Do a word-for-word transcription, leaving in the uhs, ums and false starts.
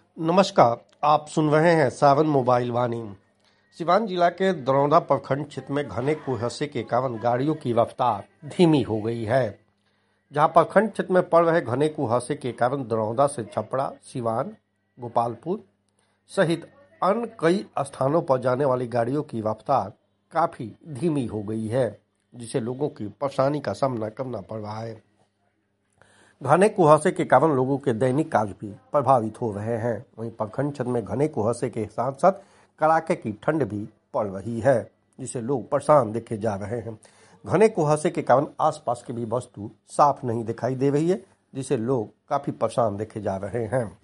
नमस्कार, आप सुन रहे हैं सावन मोबाइल वाणी। सिवान जिला के दरौंदा प्रखंड क्षेत्र में घने कुहैसे के कारण गाड़ियों की रफ्तार धीमी हो गई है। जहां प्रखंड क्षेत्र में पड़ रहे घने कुहैसे के कारण दरौंदा से छपरा, सिवान, गोपालपुर सहित अन्य कई स्थानों पर जाने वाली गाड़ियों की रफ्तार काफी धीमी हो गई है, जिससे लोगों की परेशानी का सामना करना पड़ रहा है। घने कुहैसे के कारण लोगों के दैनिक कार्य भी प्रभावित हो रहे हैं। वहीं प्रखंड क्षेत्र में घने कुहैसे के साथ साथ कड़ाके की ठंड भी पड़ रही है, जिससे लोग परेशान देखे जा रहे हैं। घने कुहैसे के कारण आसपास की भी वस्तु साफ नहीं दिखाई दे रही है, जिससे लोग काफी परेशान देखे जा रहे हैं।